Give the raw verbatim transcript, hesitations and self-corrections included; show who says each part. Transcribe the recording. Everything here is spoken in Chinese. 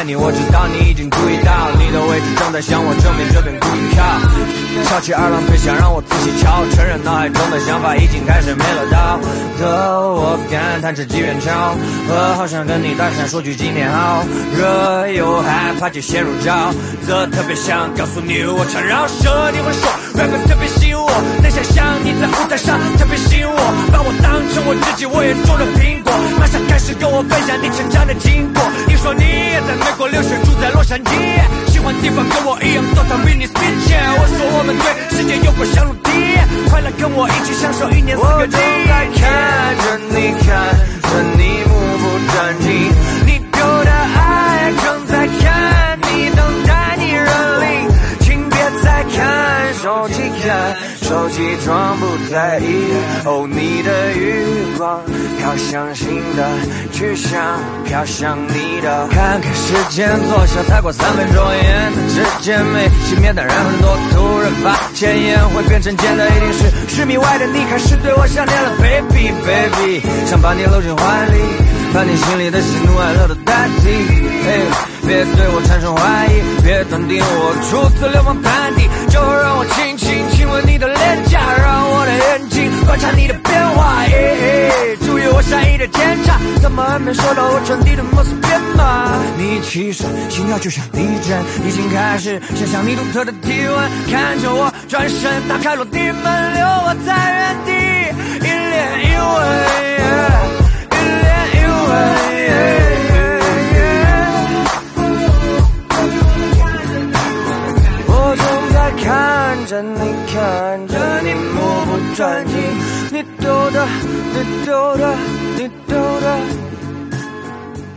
Speaker 1: 爱你，我知道你已经注意到，你的位置正在向我正面这边故意靠。翘起二郎腿想让我仔细瞧，承认脑海中的想法已经开始没了道的，我感叹这机缘巧合，好想跟你搭讪说句今天好，热又害怕就陷入沼泽，特别想告诉你我常饶舌，你会说 rap 特别吸引我，能想象你在舞台上特别吸引我，把我当成我自己，我也种了苹果，马上开始跟我分享你成长的经过。你说你也在美国留学，住在洛杉矶，喜欢地方跟我一样多趟 Venice Beach， 我说我们对世界有过相同体验，快来跟我一起享受一年四个季。我都在看着你，看着你目不转睛，你丢的爱正在看你，等待你认领，请别再看手机，看手机装不在意。哦，你的余光飘向新的去向，飘向你的。看看时间，坐下才过三分钟，言谈之间没熄灭，当然很多突然发现烟会变成尖的，一定是十米外的你开始对我想念了 ，baby baby， 想把你搂进怀里，把你心里的喜怒哀乐都代替。Hey， 别对我产生怀疑，别断定我出自流氓盘底，就让我轻轻亲吻你的脸颊，让我的眼睛观察你的变化。Yeah， 注意我善意的检查，怎么还没收到我传递的摩斯编码？你起身，心跳就像地震，已经开始想象你独特的体温，看着我转身，打开落地门，留我在原地，一脸一吻， yeah， 一脸一吻。Yeah，看着你，看着你目不转睛，你丢的，你丢的，你丢的。